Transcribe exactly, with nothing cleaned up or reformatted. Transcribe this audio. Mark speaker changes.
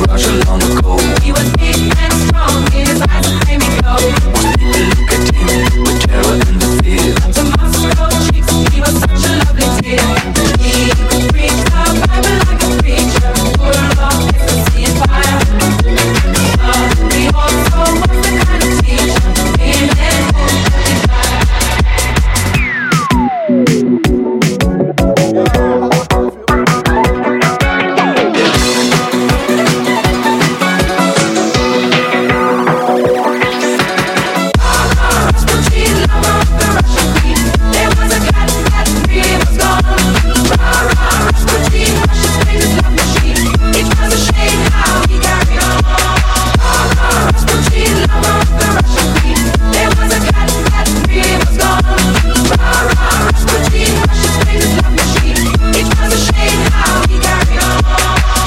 Speaker 1: not so long ago.
Speaker 2: He was big and strong, his eyes a flaming glow.
Speaker 1: Most people look at him with